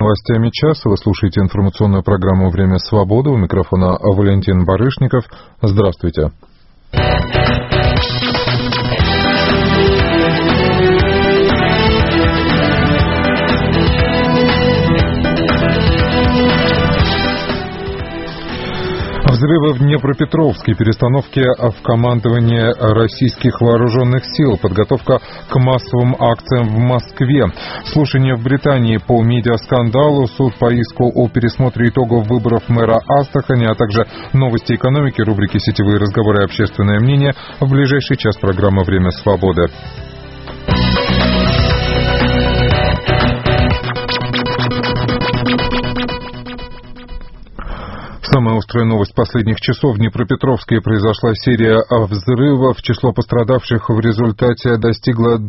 новостями часа. Вы слушаете информационную программу «Время свободы». У микрофона Валентин Барышников. Здравствуйте. Взрывы в Днепропетровске, перестановки в командовании российских вооруженных сил, подготовка к массовым акциям в Москве, слушание в Британии по медиаскандалу, суд по иску о пересмотре итогов выборов мэра Астрахани, а также новости экономики, рубрики «Сетевые разговоры и общественное мнение». В ближайший час программа «Время свободы». Самая острая новость последних часов. В Днепропетровске произошла серия взрывов. Число пострадавших в результате достигло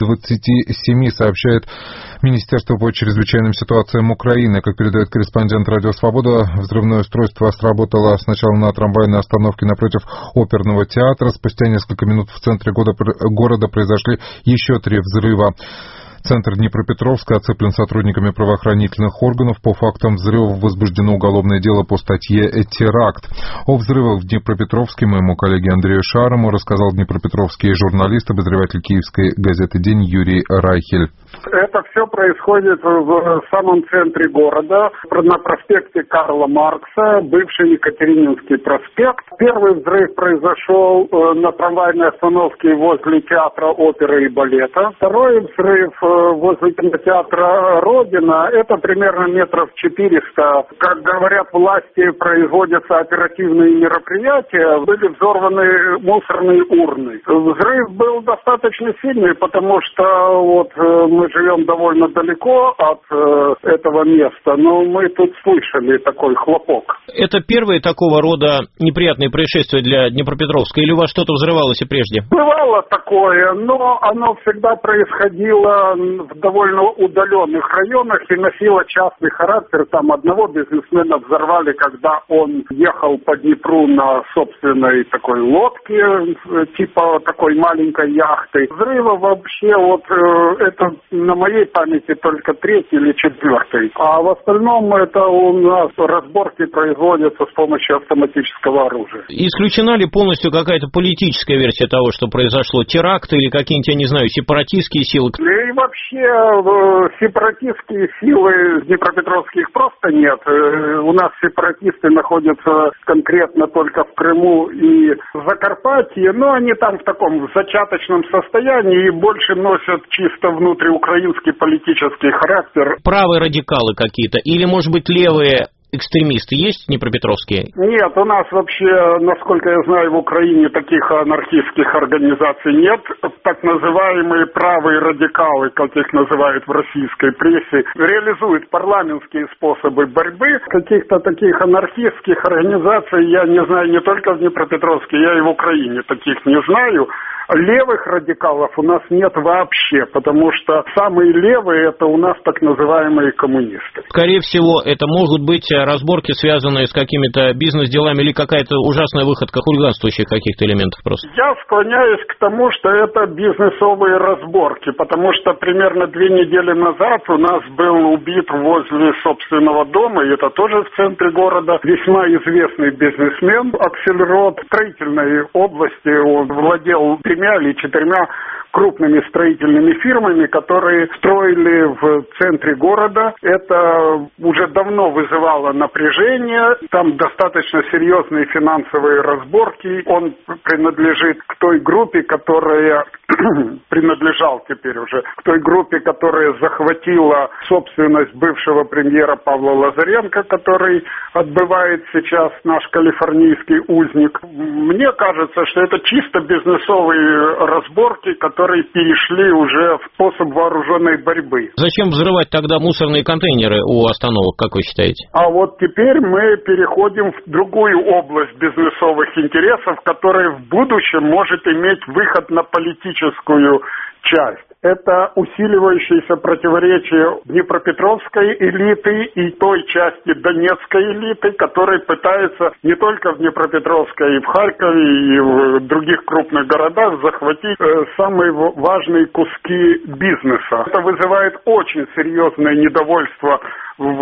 27, сообщает Министерство по чрезвычайным ситуациям Украины. Как передает корреспондент «Радио Свобода», взрывное устройство сработало сначала на трамвайной остановке напротив оперного театра. Спустя несколько минут в центре города произошли еще 3 взрыва. Центр Днепропетровска оцеплен сотрудниками правоохранительных органов. По фактам взрывов возбуждено уголовное дело по статье «Теракт». О взрывах в Днепропетровске моему коллеге Андрею Шарому рассказал днепропетровский журналист, обозреватель киевской газеты «День» Юрий Райхель. Это все происходит в самом центре города, на проспекте Карла Маркса, бывший Екатерининский проспект. Первый взрыв произошел на трамвайной остановке возле театра оперы и балета. Второй взрыв возле кинотеатра «Родина». Это примерно метров 400. Как говорят власти, производятся оперативные мероприятия. Были взорваны мусорные урны. Взрыв был достаточно сильный, потому что мы живем довольно далеко от этого места, но мы тут слышали такой хлопок. Это первые такого рода неприятные происшествия для Днепропетровска, или у вас что-то взрывалось и прежде? Бывало такое, но оно всегда происходило в довольно удаленных районах и носило частный характер. Там одного бизнесмена взорвали, когда он ехал по Днепру на собственной такой лодке, типа такой маленькой яхты. Взрыва вообще это на моей памяти только 3-й или 4-й. А в остальном это у нас разборки производятся с помощью автоматического оружия. Исключена ли полностью какая-то политическая версия того, что произошло? Теракт или какие-нибудь, я не знаю, сепаратистские силы? И вообще сепаратистские силы Днепропетровских просто нет. У нас сепаратисты находятся конкретно только в Крыму и в Закарпатье, но они там в таком зачаточном состоянии и больше носят чисто внутриукраинский политический характер. Правые радикалы какие-то или, может быть, левые экстремисты есть Днепропетровские? Нет, у нас вообще, насколько я знаю, в Украине таких анархистских организаций нет. Так называемые правые радикалы, как их называют в российской прессе, реализуют парламентские способы борьбы. Каких-то таких анархистских организаций я не знаю не только в Днепропетровске, я и в Украине таких не знаю. Левых радикалов у нас нет вообще, потому что самые левые это у нас так называемые коммунисты. Скорее всего, это могут быть разборки, связанные с какими-то бизнес-делами или какая-то ужасная выходка хулиганствующих каких-то элементов просто? Я склоняюсь к тому, что это бизнесовые разборки, потому что примерно 2 недели назад у нас был убит возле собственного дома, и это тоже в центре города, весьма известный бизнесмен Аксельрод. В строительной области он владел 3 или 4 крупными строительными фирмами, которые строили в центре города. Это уже давно вызывало напряжение. Там достаточно серьезные финансовые разборки. Он принадлежит к той группе, которая принадлежал теперь уже к той группе, которая захватила собственность бывшего премьера Павла Лазаренко, который отбывает сейчас наш калифорнийский узник. Мне кажется, что это чисто бизнесовые разборки, которые перешли уже в способ вооруженной борьбы. Зачем взрывать тогда мусорные контейнеры у остановок, как вы считаете? А вот теперь мы переходим в другую область бизнесовых интересов, которая в будущем может иметь выход на политическую часть. Это усиливающееся противоречие Днепропетровской элиты и той части Донецкой элиты, которая пытается не только в Днепропетровске, и в Харькове, и в других крупных городах захватить самые важные куски бизнеса. Это вызывает очень серьезное недовольство во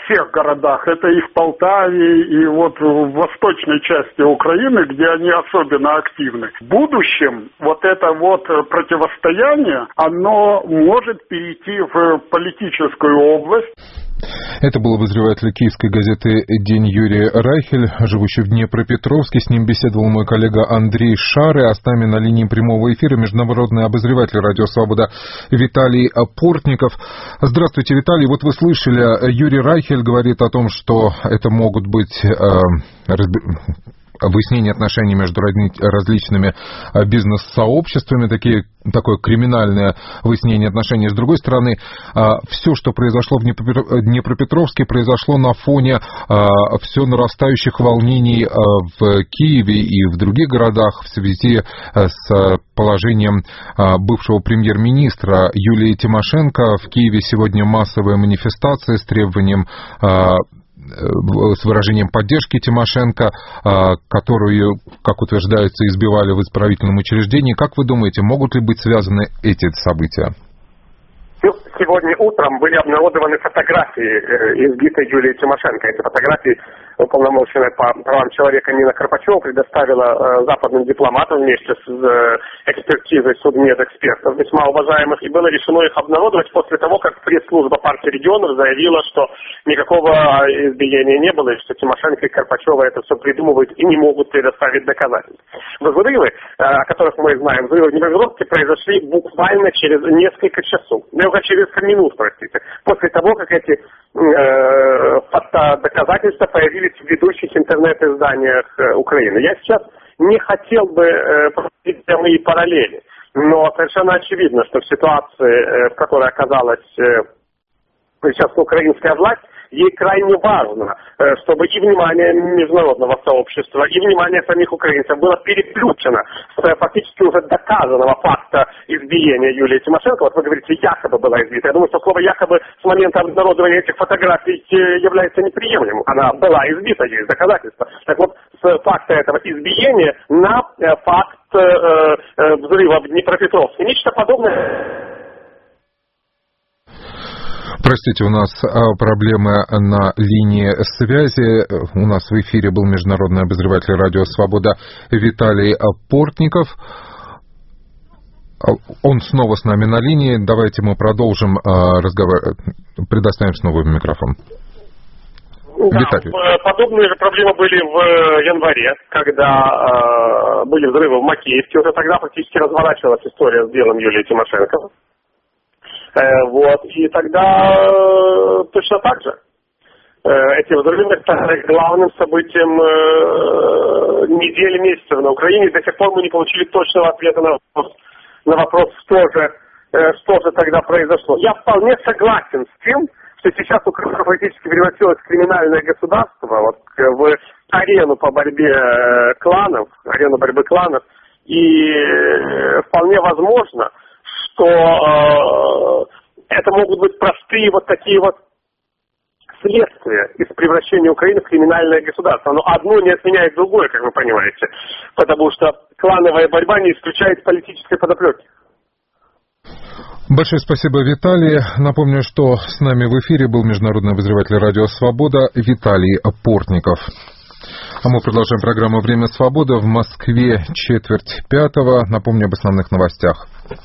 всех городах. Это и в Полтаве, и вот в восточной части Украины, где они особенно активны. В будущем вот это вот противостояние, оно может перейти в политическую область. Это был обозреватель киевской газеты «День» Юрий Райхель, живущий в Днепропетровске. С ним беседовал мой коллега Андрей Шары, а с нами на линии прямого эфира международный обозреватель «Радио Свобода» Виталий Портников. Здравствуйте, Виталий. Вот вы слышали, Юрий Райхель говорит о том, что это могут быть выяснение отношений между различными бизнес-сообществами, такое криминальное выяснение отношений. С другой стороны, все, что произошло в Днепропетровске, произошло на фоне все нарастающих волнений в Киеве и в других городах в связи с положением бывшего премьер-министра Юлии Тимошенко. В Киеве сегодня массовая манифестация с требованием с выражением поддержки Тимошенко, которую, как утверждается, избивали в исправительном учреждении. Как вы думаете, могут ли быть связаны эти события? Сегодня утром были обнародованы фотографии избитой Юлии Тимошенко. Эти фотографии уполномоченная по правам человека Нина Карпачева предоставила западным дипломатам вместе с экспертизой судмедэкспертов, весьма уважаемых, и было решено их обнародовать после того, как пресс-служба партии регионов заявила, что никакого избиения не было, и что Тимошенко и Карпачева это все придумывают и не могут предоставить доказательств. Взрывы, о которых мы знаем, взрывы в Днепропетровске произошли буквально через несколько часов, через минут, после того, как эти доказательства появились в ведущих интернет-изданиях Украины. Я сейчас не хотел бы проводить прямые параллели, но совершенно очевидно, что в ситуации, в которой оказалась сейчас украинская власть, ей крайне важно, чтобы и внимание международного сообщества, и внимание самих украинцев было переключено с фактически уже доказанного факта избиения Юлии Тимошенко. Вот вы говорите, якобы была избита. Я думаю, что слово «якобы» с момента обнародования этих фотографий является неприемлемым. Она была избита, есть доказательства. Так вот, с факта этого избиения на факт взрыва в Днепропетровске. Нечто подобное. Простите, у нас проблемы на линии связи. У нас в эфире был международный обозреватель «Радио Свобода» Виталий Портников. Он снова с нами на линии. Давайте мы продолжим разговор. Предоставим снова микрофон. Да, подобные же проблемы были в январе, когда были взрывы в Макеевке. Уже тогда практически разворачивалась история с делом Юлии Тимошенко. Вот, и тогда точно так же. Эти взрывы стали главным событием недели, месяцев на Украине. До сих пор мы не получили точного ответа на вопрос, что же тогда произошло. Я вполне согласен с тем, что сейчас Украина фактически превратилась в криминальное государство, вот, в арену по борьбе кланов, арену борьбы кланов, и вполне возможно, что это могут быть простые вот такие вот следствия из превращения Украины в криминальное государство. Но одно не отменяет другое, как вы понимаете, потому что клановая борьба не исключает политической подоплеки. Большое спасибо, Виталий. Напомню, что с нами в эфире был международный обозреватель «Радио Свобода» Виталий Портников. А мы продолжаем программу «Время свободы». В Москве 4:45. Напомню об основных новостях.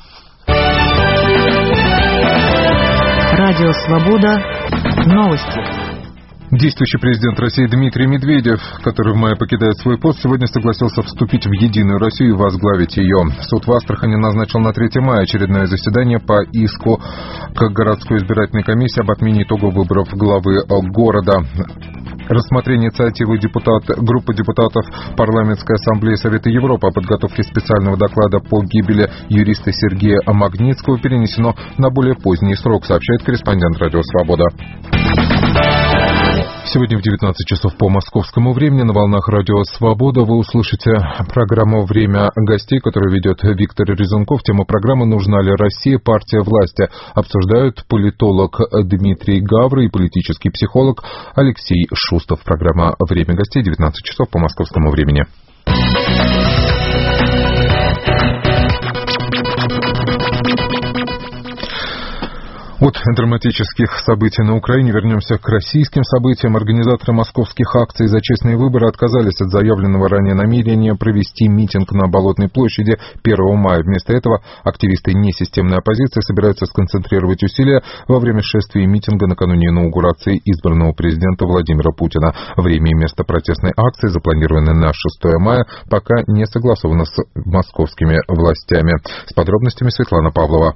Радио Свобода. Новости. Действующий президент России Дмитрий Медведев, который в мае покидает свой пост, сегодня согласился вступить в «Единую Россию» и возглавить ее. Суд в Астрахани назначил на 3 мая очередное заседание по иску к городской избирательной комиссии об отмене итогов выборов главы города. Рассмотрение инициативы группы депутатов Парламентской ассамблеи Совета Европы о подготовке специального доклада по гибели юриста Сергея Магнитского перенесено на более поздний срок, сообщает корреспондент «Радио Свобода». Сегодня в 19 часов по московскому времени на волнах «Радио Свобода» вы услышите программу «Время гостей», которую ведет Виктор Резунков. Тема программы «Нужна ли Россия? Партия власти?» Обсуждают политолог Дмитрий Гавра и политический психолог Алексей Шустов. Программа «Время гостей», 19 часов по московскому времени. От драматических событий на Украине вернемся к российским событиям. Организаторы московских акций за честные выборы отказались от заявленного ранее намерения провести митинг на Болотной площади 1 мая. Вместо этого активисты несистемной оппозиции собираются сконцентрировать усилия во время шествия и митинга накануне инаугурации избранного президента Владимира Путина. Время и место протестной акции, запланированное на 6 мая, пока не согласовано с московскими властями. С подробностями Светлана Павлова.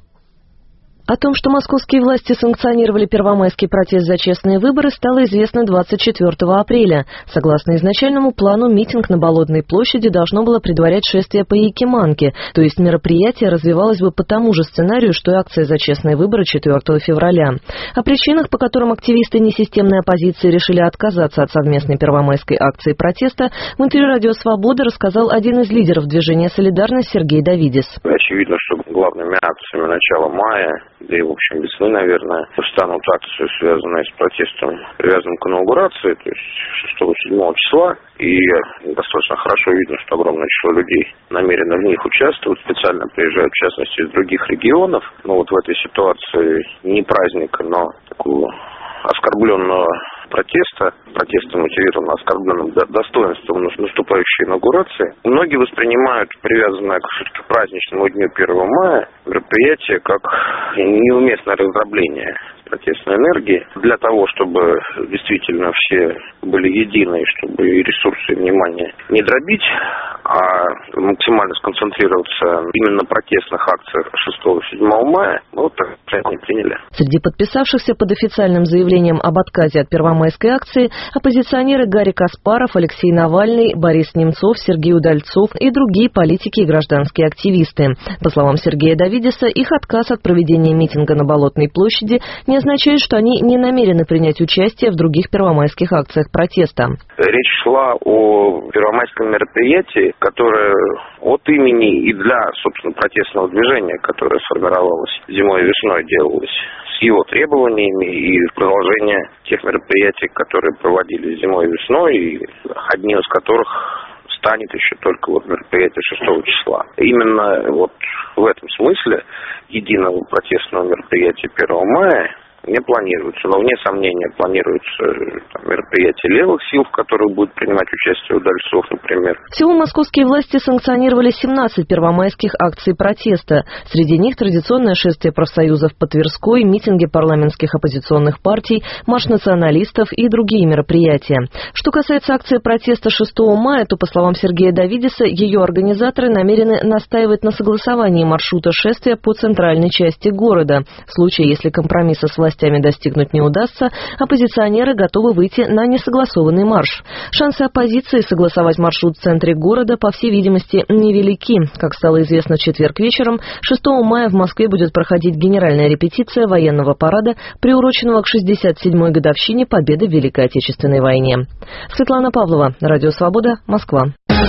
О том, что московские власти санкционировали первомайский протест за честные выборы, стало известно 24 апреля. Согласно изначальному плану, митинг на Болотной площади должно было предварять шествие по Якиманке, то есть мероприятие развивалось бы по тому же сценарию, что и акция за честные выборы 4 февраля. О причинах, по которым активисты несистемной оппозиции решили отказаться от совместной первомайской акции протеста, в интервью «Радио Свобода» рассказал один из лидеров движения «Солидарность» Сергей Давидис. Очевидно, что главными акциями начала мая, да и, в общем, весны, наверное, станут акции, связанные с протестом, привязанным к инаугурации, то есть 6-7 числа. И достаточно хорошо видно, что огромное число людей намерено в них участвовать, специально приезжают, в частности, из других регионов. Но вот в этой ситуации не праздника, но такого оскорбленного протеста, мотивированного оскорбленным достоинством наступающей инаугурации, многие воспринимают привязанное к праздничному дню 1 мая мероприятие как неуместное раздробление протестной энергии. Для того, чтобы действительно все были едины, чтобы и ресурсы, и внимание не дробить, а максимально сконцентрироваться именно на протестных акциях 6-7 мая, мы вот так решение приняли. Среди подписавшихся под официальным заявлением об отказе от первомайской акции оппозиционеры Гарри Каспаров, Алексей Навальный, Борис Немцов, Сергей Удальцов и другие политики и гражданские активисты. По словам Сергея Давидиса, их отказ от проведения митинга на Болотной площади не означает, что они не намерены принять участие в других первомайских акциях протеста. Речь шла о первомайском мероприятии, которое от имени и для, собственно, протестного движения, которое сформировалось зимой и весной, делалось с его требованиями и продолжение тех мероприятий, которые проводились зимой и весной, и одним из которых станет еще только вот мероприятие 6 числа. Именно вот в этом смысле единого протестного мероприятия 1 мая не планируется, но вне сомнения планируется мероприятие левых сил, в которых будет принимать участие Удальцов, например. Всего московские власти санкционировали 17 первомайских акций протеста. Среди них традиционное шествие профсоюзов по Тверской, митинги парламентских оппозиционных партий, марш националистов и другие мероприятия. Что касается акции протеста 6 мая, то, по словам Сергея Давидиса, ее организаторы намерены настаивать на согласовании маршрута шествия по центральной части города. В случае, если компромисса с властями достигнуть не удастся, оппозиционеры готовы выйти на несогласованный марш. Шансы оппозиции согласовать маршрут в центре города, по всей видимости, невелики. Как стало известно в четверг вечером, 6 мая в Москве будет проходить генеральная репетиция военного парада, приуроченного к 67-й годовщине победы в Великой Отечественной войне. Светлана Павлова, Радио Свобода, Москва.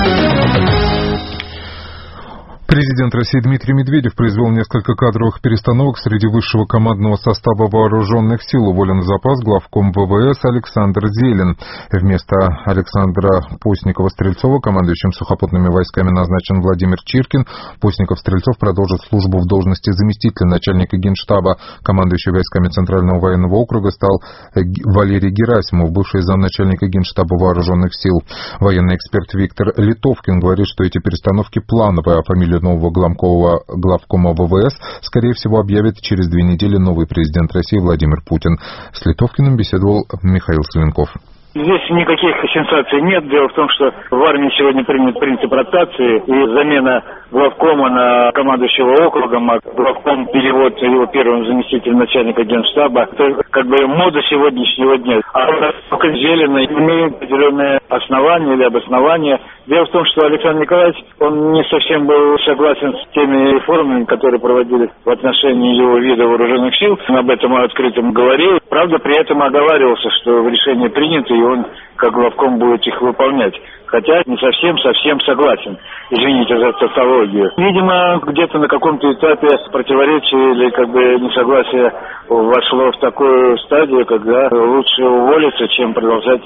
Президент России Дмитрий Медведев произвел несколько кадровых перестановок среди высшего командного состава вооруженных сил. Уволен в запас главком ВВС Александр Зелин. Вместо Александра Постникова-Стрельцова командующим сухопутными войсками назначен Владимир Чиркин. Постников-Стрельцов продолжит службу в должности заместителя начальника Генштаба. Командующий войсками Центрального военного округа стал Валерий Герасимов, бывший замначальника Генштаба вооруженных сил. Военный эксперт Виктор Литовкин говорит, что эти перестановки плановые, а фамилию нового главкома ВВС, скорее всего, объявит через 2 недели новый президент России Владимир Путин. С Литовкиным беседовал Михаил Соленков. Здесь никаких сенсаций нет. Дело в том, что в армии сегодня принят принцип ротации, и замена главкома на командующего округом, а главком перевод его первым заместителем начальника Генштаба. Это как бы мода сегодняшнего дня. А Зелена имеет определенные основания или обоснования. Дело в том, что Александр Николаевич, он не совсем был согласен с теми реформами, которые проводились в отношении его вида вооруженных сил. Он об этом открыто говорил. Правда, при этом оговаривался, что решение принято, и он как главком будет их выполнять. Хотя не совсем согласен. Извините за тавтологию. Видимо, где-то на каком-то этапе противоречие или как бы несогласие вошло в такую стадию, когда лучше уволиться, чем продолжать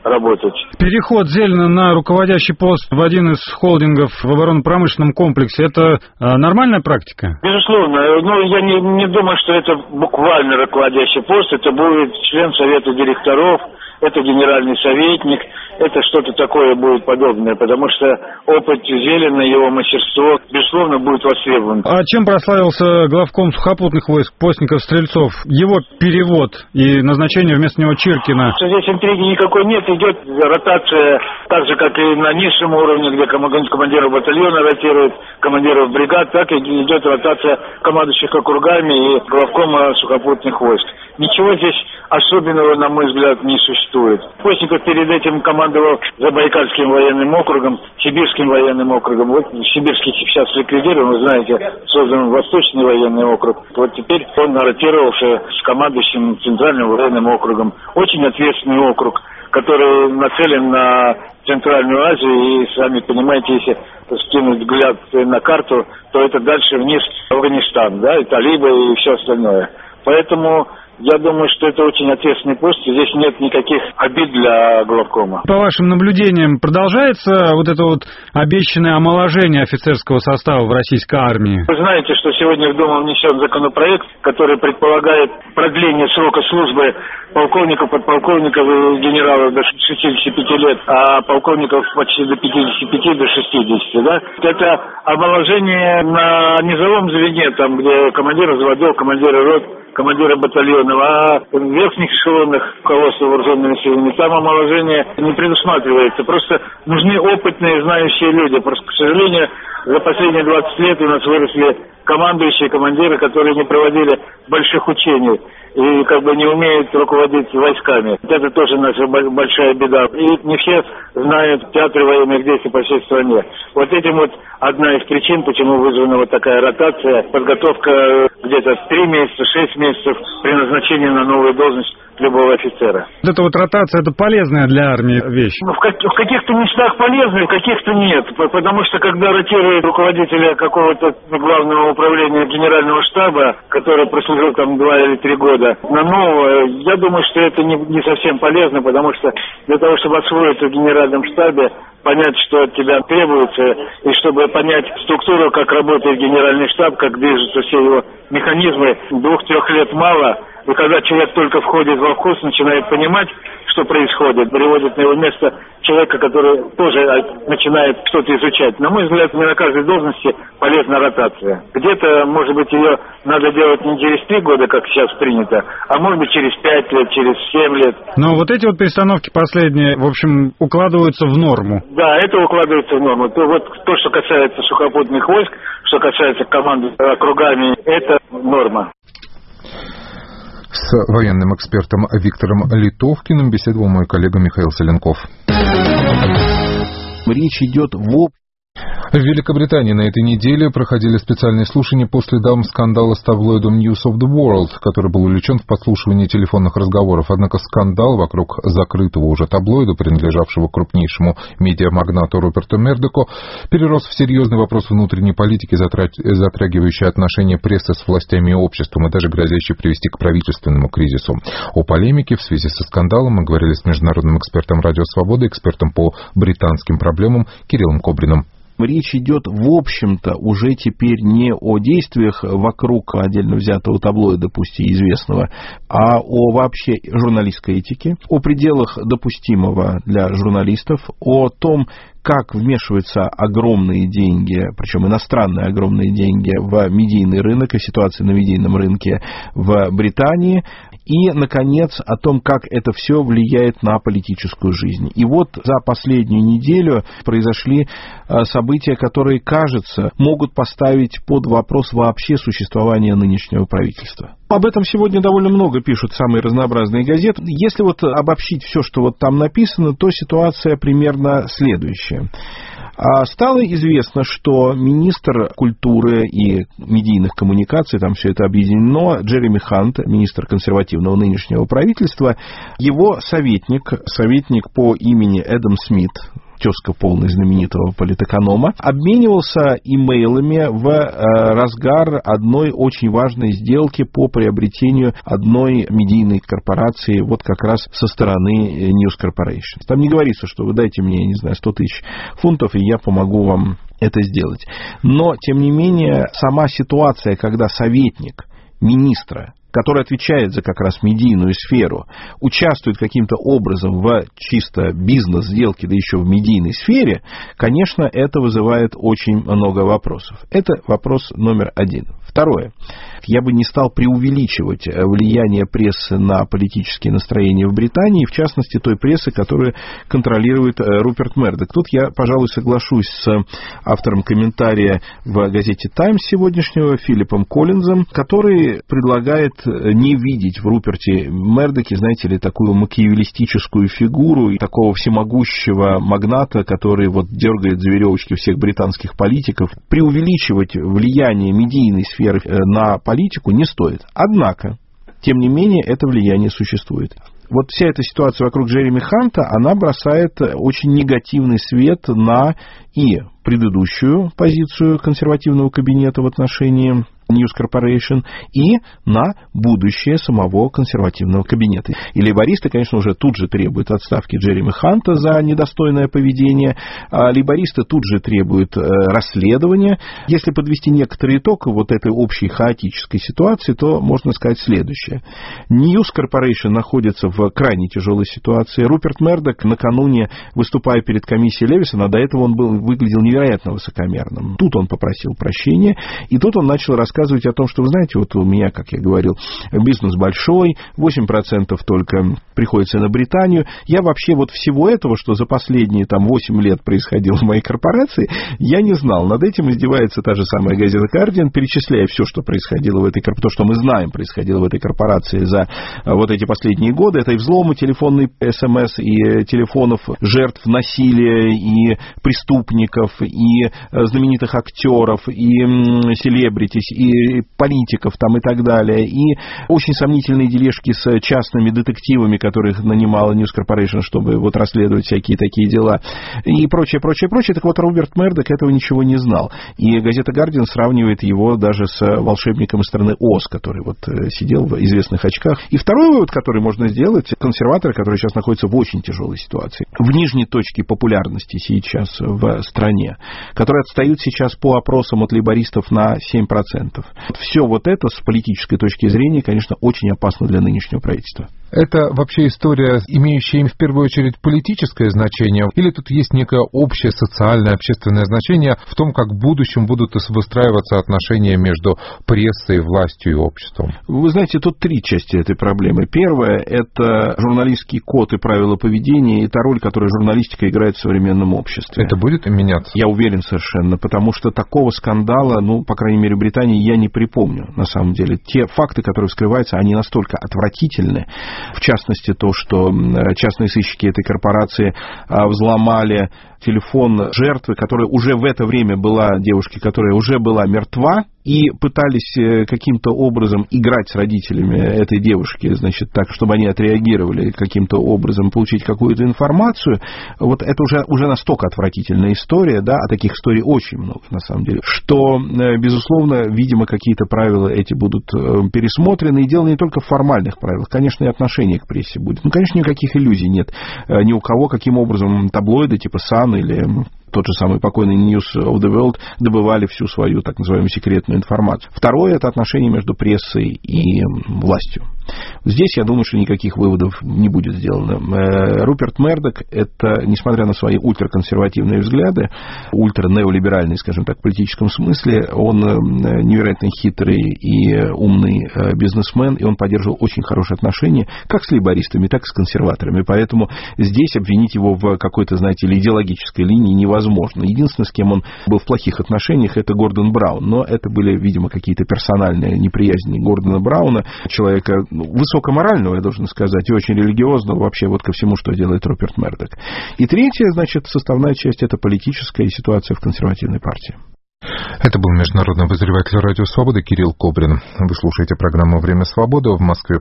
работать. Переход Зелена на руководящий пост в один из холдингов в оборонно-промышленном комплексе – это нормальная практика? Безусловно. Но я не думаю, что это буквально руководящий пост. Это будет член совета директоров, это генеральный советник, это что-то такое будет подобное, потому что опыт Зелена, его мастерство, безусловно, будет востребован. А чем прославился главком сухопутных войск Постников-Стрельцов? Его перевод и назначение вместо него Чиркина? Здесь интриги никакой нет, идет ротация так же, как и на низшем уровне, где командиров батальона ротируют, командиров бригад, так и идет ротация командующих округами и главкома сухопутных войск. Ничего здесь особенного, на мой взгляд, не существует. Постников перед этим командовал Забайкальским военным округом, Сибирским военным округом. Вот Сибирский сейчас ликвидирован, вы знаете, создан Восточный военный округ. Вот теперь он ротировался с командующим Центральным военным округом. Очень ответственный округ, который нацелен на Центральную Азию, и, сами понимаете, если скинуть взгляд на карту, то это дальше вниз Афганистан, да, и талибы, и все остальное. Поэтому я думаю, что это очень ответственный пост, и здесь нет никаких обид для главкома. По вашим наблюдениям, продолжается вот это вот обещанное омоложение офицерского состава в российской армии? Вы знаете, что сегодня в Думу внесен законопроект, который предполагает продление срока службы полковников, подполковников и генералов до 65 лет, а полковников почти до 55, до 60, да? Это омоложение на низовом звене, там, где командиры взводов, командиры рот, командиры батальонов, а в верхних эшелонах руководства вооруженными силами там омоложение не предусматривается. Просто нужны опытные, знающие люди. Просто, к сожалению, за последние 20 лет у нас выросли командующие, командиры, которые не проводили больших учений и как бы не умеют руководить войсками. Это тоже наша большая беда. И не все знают театры военных действий по всей стране. Вот этим вот одна из причин, почему вызвана вот такая ротация, подготовка где-то 3 месяца, 6 месяцев при назначении на новую должность любого офицера. Вот эта вот ротация, это полезная для армии вещь? В каких-то местах полезная, в каких-то нет. Потому что когда ротирует руководителя какого-то главного управления генерального штаба, который прослужил там 2 или 3 года, на нового, я думаю, что это не совсем полезно, потому что для того, чтобы освоиться в генеральном штабе, понять, что от тебя требуется, и чтобы понять структуру, как работает генеральный штаб, как движутся все его механизмы, 2-3 лет мало. И когда человек только входит во вкус, начинает понимать, что происходит, приводит на его место человека, который тоже начинает что-то изучать. На мой взгляд, не на каждой должности полезна ротация. Где-то, может быть, ее надо делать не через 3 года, как сейчас принято, а может быть через 5 лет, через 7 лет. Но вот эти вот перестановки последние, в общем, укладываются в норму. Да, это укладывается в норму. Вот то, что касается сухопутных войск, что касается команды округами, это норма. С военным экспертом Виктором Литовкиным беседовал мой коллега Михаил Соленков. Речь идет В Великобритании на этой неделе проходили специальные слушания по следам скандала с таблоидом News of the World, который был увлечен в подслушивании телефонных разговоров. Однако скандал вокруг закрытого уже таблоида, принадлежавшего крупнейшему медиамагнату Руперту Мердоку, перерос в серьезный вопрос внутренней политики, затрагивающий отношения прессы с властями и обществом, и даже грозящий привести к правительственному кризису. О полемике в связи со скандалом мы говорили с международным экспертом Радио Свобода, экспертом по британским проблемам Кириллом Кобриным. Речь идет, в общем-то, уже теперь не о действиях вокруг отдельно взятого таблоида, пусть и известного, а о вообще журналистской этике, о пределах допустимого для журналистов, о том, как вмешиваются огромные деньги, причем иностранные огромные деньги, в медийный рынок и ситуацию на медийном рынке в Британии, и, наконец, о том, как это все влияет на политическую жизнь. И вот за последнюю неделю произошли события, которые, кажется, могут поставить под вопрос вообще существование нынешнего правительства. Об этом сегодня довольно много пишут самые разнообразные газеты. Если вот обобщить все, что вот там написано, то ситуация примерно следующая. Стало известно, что министр культуры и медийных коммуникаций, там все это объединено, Джереми Хант, министр консервативного нынешнего правительства, его советник по имени Эдам Смит, тезка полный знаменитого политэконома, обменивался имейлами в разгар одной очень важной сделки по приобретению одной медийной корпорации, вот как раз со стороны News Corporation. Там не говорится, что вы дайте мне, я не знаю, 100 тысяч фунтов, и я помогу вам это сделать. Но, тем не менее, сама ситуация, когда советник министра, который отвечает за как раз медийную сферу, участвует каким-то образом в чисто бизнес-сделке, да еще в медийной сфере, конечно, это вызывает очень много вопросов. Это вопрос номер один. Второе. Я бы не стал преувеличивать влияние прессы на политические настроения в Британии, в частности, той прессы, которую контролирует Руперт Мердок. Тут я, пожалуй, соглашусь с автором комментария в газете «Таймс» сегодняшнего, Филиппом Коллинзом, который предлагает не видеть в Руперте Мердоке, знаете ли, такую макиавеллистическую фигуру и такого всемогущего магната, который вот дергает за веревочки всех британских политиков. Преувеличивать влияние медийной сферы на политику не стоит. Однако, тем не менее, это влияние существует. Вот вся эта ситуация вокруг Джереми Ханта, она бросает очень негативный свет на и предыдущую позицию консервативного кабинета в отношении News Corporation и на будущее самого консервативного кабинета. И лейбористы, конечно, уже тут же требуют отставки Джереми Ханта за недостойное поведение, а лейбористы тут же требуют расследования. Если подвести некоторый итог вот этой общей хаотической ситуации, то можно сказать следующее. News Corporation находится в крайне тяжелой ситуации. Руперт Мердок накануне, выступая перед комиссией Левисона, до этого он выглядел невероятно высокомерным. Тут он попросил прощения, и тут он начал рассказывать о том, что, вы знаете, вот у меня, как я говорил, бизнес большой, 8% только приходится на Британию. Я вообще вот всего этого, что за последние там 8 лет происходило в моей корпорации, я не знал. Над этим издевается та же самая газета «Гардиан», перечисляя все, что происходило в этой корпорации, то, что мы знаем, происходило в этой корпорации за вот эти последние годы. Это и взломы телефонной СМС, и телефонов жертв насилия, и преступников, и знаменитых актеров, и селебритис, и политиков там и так далее, и очень сомнительные дележки с частными детективами, которых нанимала News Corporation, чтобы вот расследовать всякие такие дела, и прочее. Так вот, Руперт Мердок этого ничего не знал. И газета «Гардиан» сравнивает его даже с волшебником из страны Оз, который вот сидел в известных очках. И второй вывод, который можно сделать, консерваторы, которые сейчас находятся в очень тяжелой ситуации, в нижней точке популярности сейчас в стране, которые отстают сейчас по опросам от лейбористов на 7%. Все вот это с политической точки зрения, конечно, очень опасно для нынешнего правительства. Это вообще история, имеющая в первую очередь политическое значение, или тут есть некое общее социальное, общественное значение в том, как в будущем будут выстраиваться отношения между прессой, властью и обществом? Вы знаете, тут три части этой проблемы. Первая – это журналистский код и правила поведения, и та роль, которую журналистика играет в современном обществе. Это будет меняться? Я уверен совершенно, потому что такого скандала, по крайней мере, в Британии я не припомню, на самом деле. Те факты, которые вскрываются, они настолько отвратительны. В частности, то, что частные сыщики этой корпорации взломали телефон жертвы, которая уже в это время была, девушки, которая уже была мертва, и пытались каким-то образом играть с родителями этой девушки, значит, так, чтобы они отреагировали, каким-то образом получить какую-то информацию. Вот это уже настолько отвратительная история, да, а таких историй очень много, на самом деле, что, безусловно, видимо, какие-то правила эти будут пересмотрены, и дело не только в формальных правилах, конечно, и отношение к прессе будет. Конечно, никаких иллюзий нет ни у кого, каким образом таблоиды типа Sun или тот же самый покойный News of the World добывали всю свою так называемую секретную информацию. Второе – это отношение между прессой и властью. Здесь, я думаю, что никаких выводов не будет сделано. Руперт Мердок – это, несмотря на свои ультраконсервативные взгляды, ультранеолиберальный, скажем так, в политическом смысле, он невероятно хитрый и умный бизнесмен, и он поддерживал очень хорошие отношения как с лейбористами, так и с консерваторами. Поэтому здесь обвинить его в какой-то, знаете ли, идеологической линии невозможно. Единственное, с кем он был в плохих отношениях, это Гордон Браун. Но это были, видимо, какие-то персональные неприязни Гордона Брауна, человека высокоморального, я должен сказать, и очень религиозного вообще вот ко всему, что делает Руперт Мердок. И третья, значит, составная часть – это политическая ситуация в консервативной партии. Это был международный обозреватель Радио Свобода Кирилл Кобрин. Вы слушаете программу «Время свободы». В Москве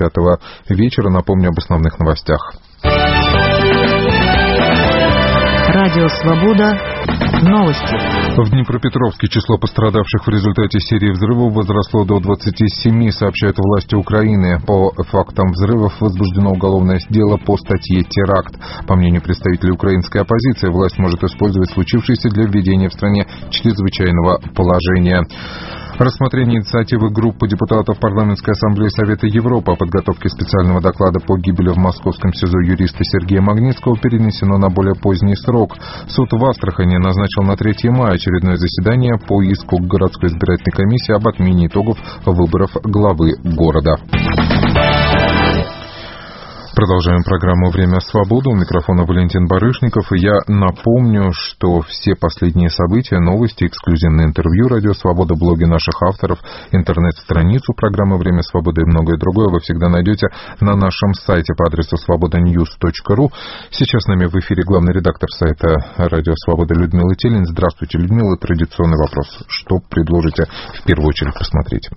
4:30 вечера. Напомню об основных новостях. Радио «Свобода». Новости. В Днепропетровске число пострадавших в результате серии взрывов возросло до 27, сообщают власти Украины. По фактам взрывов возбуждено уголовное дело по статье «Теракт». По мнению представителей украинской оппозиции, власть может использовать случившееся для введения в стране чрезвычайного положения. Рассмотрение инициативы группы депутатов Парламентской ассамблеи Совета Европы о подготовке специального доклада по гибели в московском СИЗО юриста Сергея Магнитского перенесено на более поздний срок. Суд в Астрахани назначил на 3 мая очередное заседание по иску к городской избирательной комиссии об отмене итогов выборов главы города. Продолжаем программу «Время свободы». У микрофона Валентин Барышников. И я напомню, что все последние события, новости, эксклюзивные интервью «Радио Свобода», блоги наших авторов, интернет-страницу программы «Время свободы» и многое другое вы всегда найдете на нашем сайте по адресу svobodanews.ru. Сейчас с нами в эфире главный редактор сайта «Радио Свобода» Людмила Телень. Здравствуйте, Людмила. Традиционный вопрос. Что предложите в первую очередь посмотреть?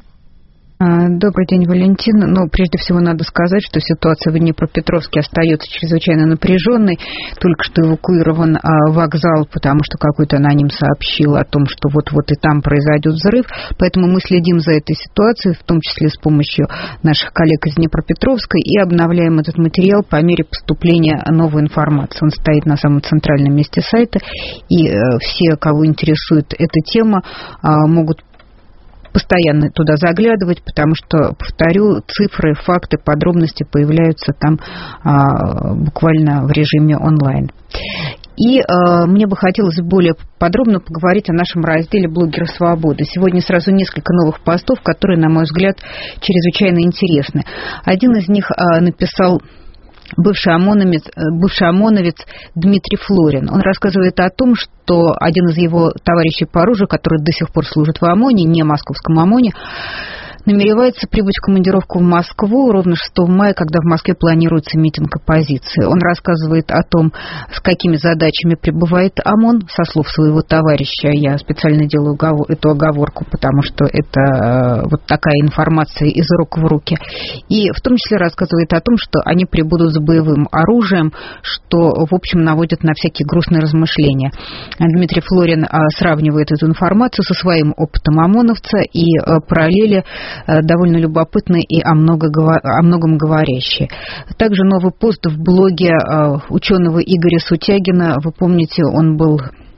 Добрый день, Валентин. Прежде всего надо сказать, что ситуация в Днепропетровске остается чрезвычайно напряженной. Только что эвакуирован вокзал, потому что какой-то аноним сообщил о том, что вот-вот и там произойдет взрыв. Поэтому мы следим за этой ситуацией, в том числе с помощью наших коллег из Днепропетровска, и обновляем этот материал по мере поступления новой информации. Он стоит на самом центральном месте сайта, и все, кого интересует эта тема, могут постоянно туда заглядывать, потому что, повторю, цифры, факты, подробности появляются там буквально в режиме онлайн. И мне бы хотелось более подробно поговорить о нашем разделе «Блогеры свободы». Сегодня сразу несколько новых постов, которые, на мой взгляд, чрезвычайно интересны. Один из них написал бывший ОМОНовец Дмитрий Флорин. Он рассказывает о том, что один из его товарищей по оружию, который до сих пор служит в ОМОНе, не московском ОМОНе, намеревается прибыть в командировку в Москву ровно 6 мая, когда в Москве планируется митинг оппозиции. Он рассказывает о том, с какими задачами прибывает ОМОН, со слов своего товарища. Я специально делаю эту оговорку, потому что это вот такая информация из рук в руки. И в том числе рассказывает о том, что они прибудут с боевым оружием, что, в общем, наводит на всякие грустные размышления. Дмитрий Флорин сравнивает эту информацию со своим опытом ОМОНовца, и параллели довольно любопытные и о многом говорящие. Также новый пост в блоге ученого Игоря Сутягина. Вы помните, он был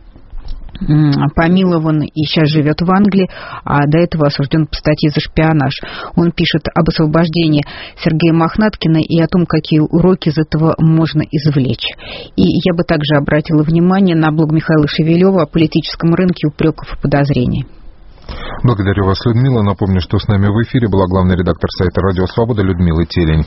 помилован и сейчас живет в Англии, а до этого осужден по статье за шпионаж. Он пишет об освобождении Сергея Мохнаткина и о том, какие уроки из этого можно извлечь. И я бы также обратила внимание на блог Михаила Шевелева о политическом рынке упреков и подозрений. Благодарю вас, Людмила. Напомню, что с нами в эфире была главный редактор сайта «Радио Свобода» Людмила Телень.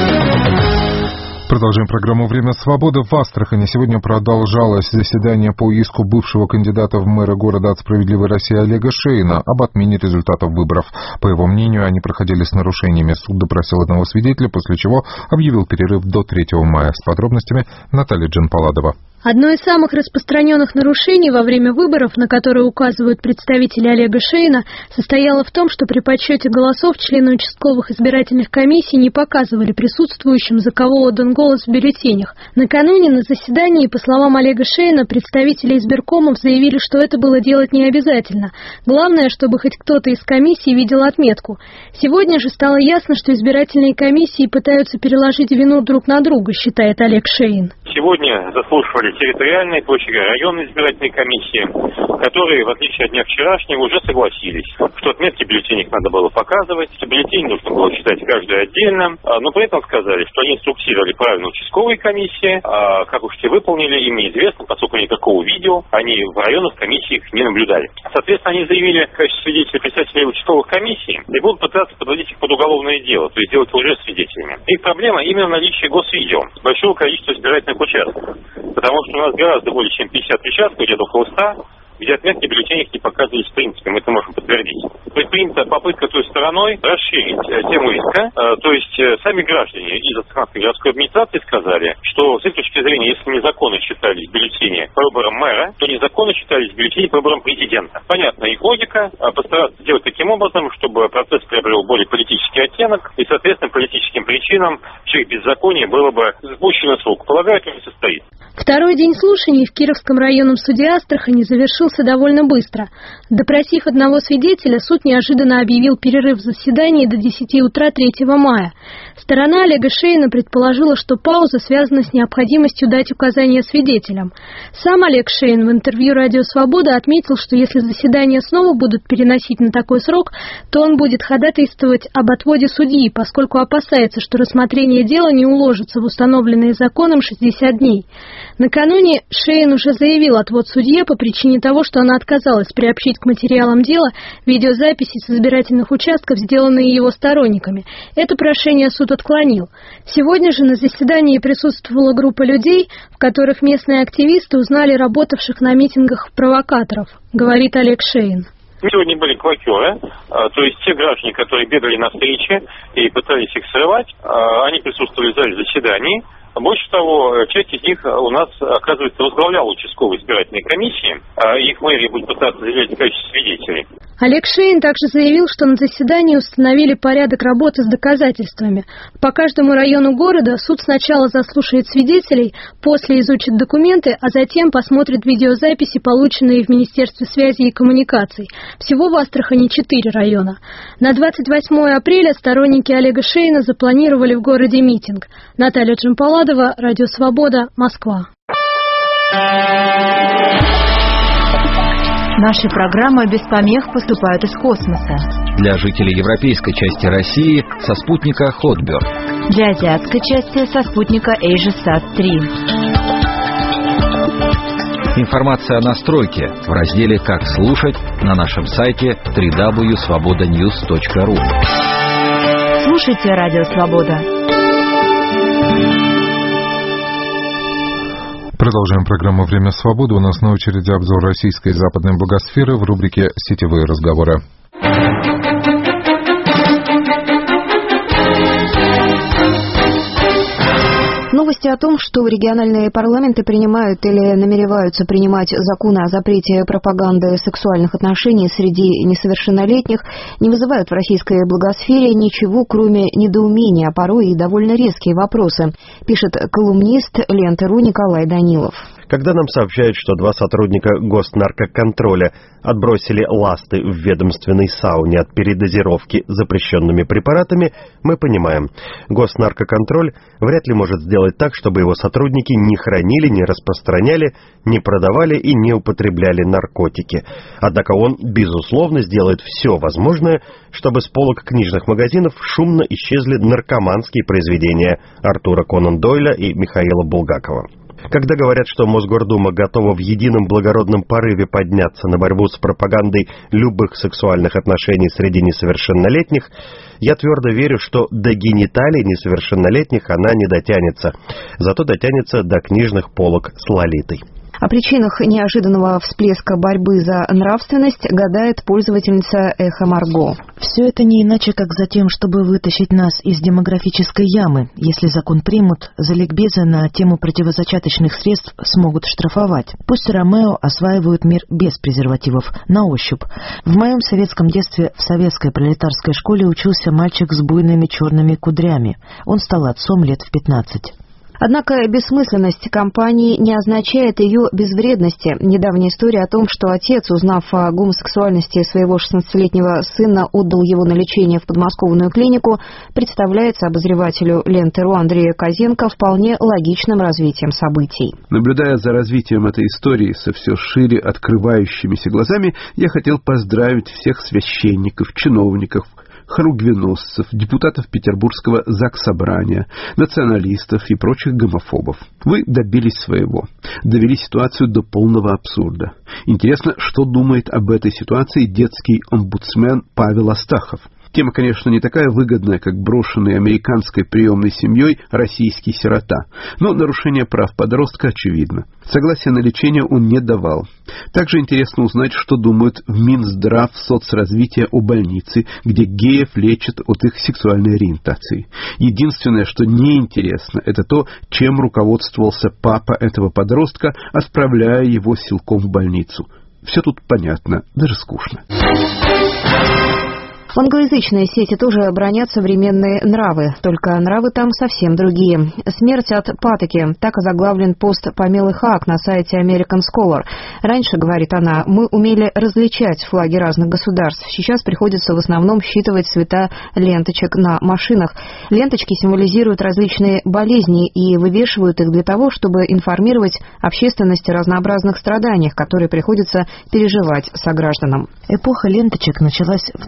Продолжаем программу «Время свободы». В Астрахани сегодня продолжалось заседание по иску бывшего кандидата в мэры города от «Справедливой России» Олега Шейна об отмене результатов выборов. По его мнению, они проходили с нарушениями. Суд допросил одного свидетеля, после чего объявил перерыв до 3 мая. С подробностями Наталья Джанпаладова. Одно из самых распространенных нарушений во время выборов, на которые указывают представители Олега Шейна, состояло в том, что при подсчете голосов члены участковых избирательных комиссий не показывали присутствующим, за кого отдан голос в бюллетенях. Накануне на заседании, по словам Олега Шейна, представители избиркомов заявили, что это было делать не обязательно. Главное, чтобы хоть кто-то из комиссии видел отметку. Сегодня же стало ясно, что избирательные комиссии пытаются переложить вину друг на друга, считает Олег Шейн. Сегодня заслушивали территориальные, проще говоря, районные избирательные комиссии, которые, в отличие от дня вчерашнего, уже согласились, что отметки бюллетеней надо было показывать, что бюллетень нужно было считать каждый отдельно, но при этом сказали, что они инструктировали правильно участковые комиссии, а как уж те выполнили, им неизвестно, поскольку никакого видео они в районных комиссиях не наблюдали. Соответственно, они заявили в качестве свидетелей представителей участковых комиссий и будут пытаться подводить их под уголовное дело, то есть делать лжесвидетелями. Их проблема именно наличие госвидео большого количества избирательных участков, потому что у нас гораздо более чем 50 участков, где-то около 100, где отметки в бюллетенях не показывались в принципе, мы это можем подтвердить. Предпринята попытка той стороной расширить тему иска, то есть сами граждане из Астраханской городской администрации сказали, что с их точки зрения, если незаконно считались бюллетени по выборам мэра, то незаконно считались бюллетени по выборам президента. Понятна их логика, постараться сделать таким образом, чтобы процесс приобрел более политический оттенок, и, соответственно, политическим причинам чьих беззаконие было бы спущено с рук. Полагаю, это не состоит. Второй день слушаний в Кировском районном суде Астрахани завершился довольно быстро. Допросив одного свидетеля, суд неожиданно объявил перерыв в заседании до 10 утра 3 мая. Сторона Олега Шейна предположила, что пауза связана с необходимостью дать указания свидетелям. Сам Олег Шейн в интервью «Радио Свобода» отметил, что если заседания снова будут переносить на такой срок, то он будет ходатайствовать об отводе судьи, поскольку опасается, что рассмотрение дела не уложится в установленные законом 60 дней. Накануне Шейн уже заявил отвод судье по причине того, что она отказалась приобщить к материалам дела видеозаписи с избирательных участков, сделанные его сторонниками. Это прошение суд отклонил. Сегодня же на заседании присутствовала группа людей, в которых местные активисты узнали работавших на митингах провокаторов, говорит Олег Шейн. Сегодня были квакеры, то есть те граждане, которые бегали на встречи и пытались их срывать, они присутствовали в зале заседаний. Больше того, часть из них у нас, оказывается, возглавляла участковые избирательные комиссии, их мэрия будет пытаться заявлять в качестве свидетелей. Олег Шейн также заявил, что на заседании установили порядок работы с доказательствами. По каждому району города суд сначала заслушает свидетелей, после изучит документы, а затем посмотрит видеозаписи, полученные в Министерстве связи и коммуникаций. Всего в Астрахани 4 района. На 28 апреля сторонники Олега Шейна запланировали в городе митинг. Наталья Джампаладова, Радио Свобода, Москва. Наши программы без помех поступают из космоса. Для жителей европейской части России со спутника Хотберг. Для азиатской части со спутника AsiaSat-3. Информация о настройке в разделе «Как слушать» на нашем сайте www.svobodanews.ru. Слушайте Радио Свобода. Продолжаем программу «Время свободы». У нас на очереди обзор российской и западной благосферы в рубрике «Сетевые разговоры». Новости о том, что региональные парламенты принимают или намереваются принимать законы о запрете пропаганды сексуальных отношений среди несовершеннолетних, не вызывают в российской благосфере ничего, кроме недоумения, а порой и довольно резкие вопросы, пишет колумнист Ленты.ру Николай Данилов. Когда нам сообщают, что 2 сотрудника госнаркоконтроля отбросили ласты в ведомственной сауне от передозировки запрещенными препаратами, мы понимаем, госнаркоконтроль вряд ли может сделать так, чтобы его сотрудники не хранили, не распространяли, не продавали и не употребляли наркотики. Однако он, безусловно, сделает все возможное, чтобы с полок книжных магазинов шумно исчезли наркоманские произведения Артура Конан Дойля и Михаила Булгакова. Когда говорят, что Мосгордума готова в едином благородном порыве подняться на борьбу с пропагандой любых сексуальных отношений среди несовершеннолетних, я твердо верю, что до гениталий несовершеннолетних она не дотянется, зато дотянется до книжных полок с Лолитой. О причинах неожиданного всплеска борьбы за нравственность гадает пользовательница «Эхо Марго». Все это не иначе, как за тем, чтобы вытащить нас из демографической ямы. Если закон примут, за ликбезы на тему противозачаточных средств смогут штрафовать. Пусть Ромео осваивают мир без презервативов, на ощупь. В моем советском детстве в советской пролетарской школе учился мальчик с буйными черными кудрями. Он стал отцом лет в 15. Однако бессмысленность кампании не означает ее безвредности. Недавняя история о том, что отец, узнав о гомосексуальности своего 16-летнего сына, отдал его на лечение в подмосковную клинику, представляется обозревателю Ленты.ру Андрею Козенко вполне логичным развитием событий. Наблюдая за развитием этой истории со все шире открывающимися глазами, я хотел поздравить всех священников, чиновников, хоругвеносцев, депутатов Петербургского заксобрания, националистов и прочих гомофобов. Вы добились своего, довели ситуацию до полного абсурда. Интересно, что думает об этой ситуации детский омбудсмен Павел Астахов. Тема, конечно, не такая выгодная, как брошенный американской приемной семьей российский сирота, но нарушение прав подростка очевидно. Согласия на лечение он не давал. Также интересно узнать, что думают в Минздрав соцразвития о больнице, где геев лечат от их сексуальной ориентации. Единственное, что неинтересно, это то, чем руководствовался папа этого подростка, отправляя его силком в больницу. Все тут понятно, даже скучно. В англоязычной сети тоже бронят современные нравы, только нравы там совсем другие. «Смерть от патоки» — так озаглавлен пост Памелы Хаак на сайте American Scholar. Раньше, говорит она, мы умели различать флаги разных государств. Сейчас приходится в основном считывать цвета ленточек на машинах. Ленточки символизируют различные болезни и вывешивают их для того, чтобы информировать общественность о разнообразных страданиях, которые приходится переживать согражданам. Эпоха ленточек началась в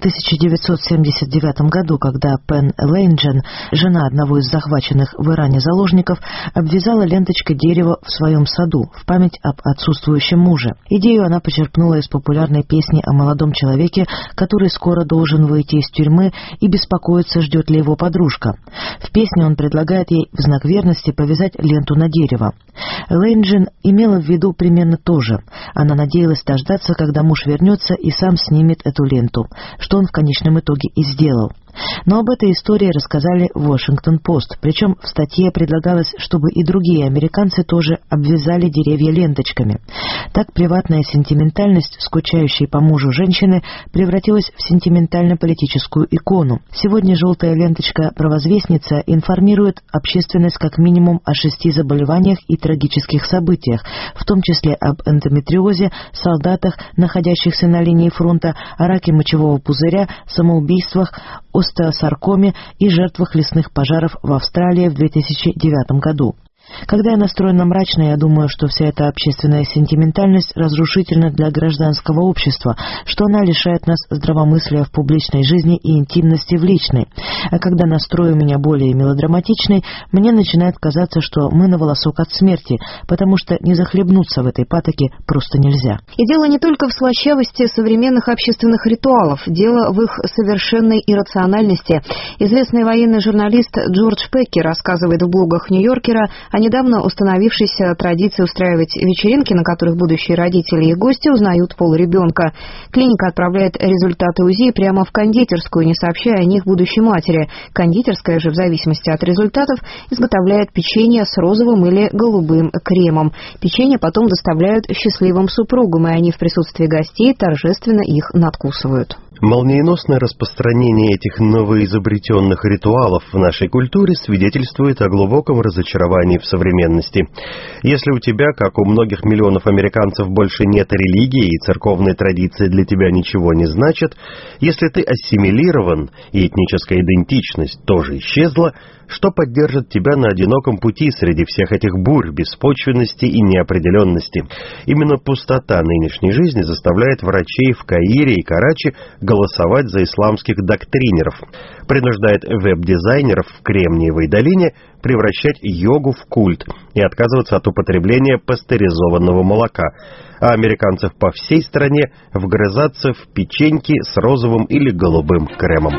1979 году, когда Пен Лейнджен, жена одного из захваченных в Иране заложников, обвязала ленточкой дерево в своем саду в память об отсутствующем муже. Идею она почерпнула из популярной песни о молодом человеке, который скоро должен выйти из тюрьмы и беспокоиться, ждет ли его подружка. В песне он предлагает ей в знак верности повязать ленту на дерево. Лейнджен имела в виду примерно то же. Она надеялась дождаться, когда муж вернется и сам снимет эту ленту, что он в конечном итоге и сделал. Но об этой истории рассказали в Washington-Post, причем в статье предлагалось, чтобы и другие американцы тоже обвязали деревья ленточками. Так приватная сентиментальность скучающей по мужу женщины превратилась в сентиментально-политическую икону. Сегодня желтая ленточка «Провозвестница» информирует общественность как минимум о 6 заболеваниях и трагических событиях, в том числе об эндометриозе, солдатах, находящихся на линии фронта, о раке мочевого пузыря, самоубийствах, остеосаркоме и жертвах лесных пожаров в Австралии в 2009 году. Когда я настроена мрачно, я думаю, что вся эта общественная сентиментальность разрушительна для гражданского общества, что она лишает нас здравомыслия в публичной жизни и интимности в личной. А когда настрой у меня более мелодраматичный, мне начинает казаться, что мы на волосок от смерти, потому что не захлебнуться в этой патоке просто нельзя. И дело не только в слащавости современных общественных ритуалов, дело в их совершенной иррациональности. Известный военный журналист Джордж Пекки рассказывает в блогах Нью-Йоркера о недавно установившейся традиции устраивать вечеринки, на которых будущие родители и гости узнают пол ребенка. Клиника отправляет результаты УЗИ прямо в кондитерскую, не сообщая о них будущей матери. Кондитерская же, в зависимости от результатов, изготовляет печенье с розовым или голубым кремом. Печенье потом доставляют счастливым супругам, и они в присутствии гостей торжественно их надкусывают. Молниеносное распространение этих новоизобретенных ритуалов в нашей культуре свидетельствует о глубоком разочаровании в современности. Если у тебя, как у многих миллионов американцев, больше нет религии и церковной традиции для тебя ничего не значат, если ты ассимилирован и этническая идентичность тоже исчезла, что поддержит тебя на одиноком пути среди всех этих бурь, беспочвенности и неопределенности? Именно пустота нынешней жизни заставляет врачей в Каире и Карачи голосовать за исламских доктринеров, принуждает веб-дизайнеров в Кремниевой долине превращать йогу в культ и отказываться от употребления пастеризованного молока, а американцев по всей стране вгрызаться в печеньки с розовым или голубым кремом.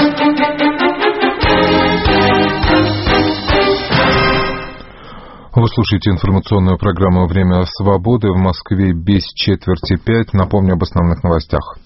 Вы слушаете информационную программу «Время свободы». В Москве без 4:05. Напомню об основных новостях.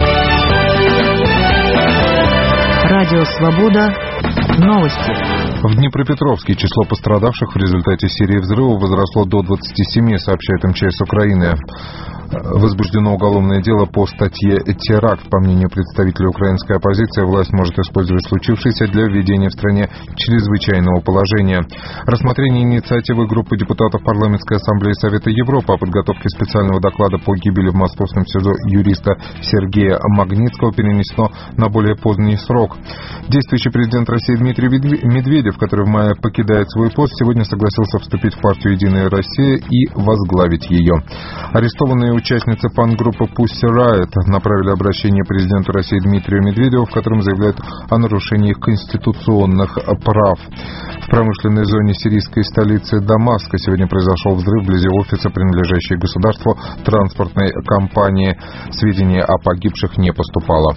Радио «Свобода». Новости. В Днепропетровске число пострадавших в результате серии взрывов возросло до 27, сообщает МЧС Украины. Возбуждено уголовное дело по статье «Теракт». По мнению представителей украинской оппозиции, власть может использовать случившееся для введения в стране чрезвычайного положения. Рассмотрение инициативы группы депутатов Парламентской ассамблеи Совета Европы о подготовке специального доклада по гибели в московском СИЗО юриста Сергея Магнитского перенесено на более поздний срок. Действующий президент России Дмитрий Медведев, который в мае покидает свой пост, сегодня согласился вступить в партию «Единая Россия» и возглавить ее. Арестованные участницы панк-группы Pussy Riot направили обращение президенту России Дмитрию Медведеву, в котором заявляют о нарушении конституционных прав. В промышленной зоне сирийской столицы Дамаска сегодня произошел взрыв вблизи офиса, принадлежащей государству транспортной компании. Сведений о погибших не поступало.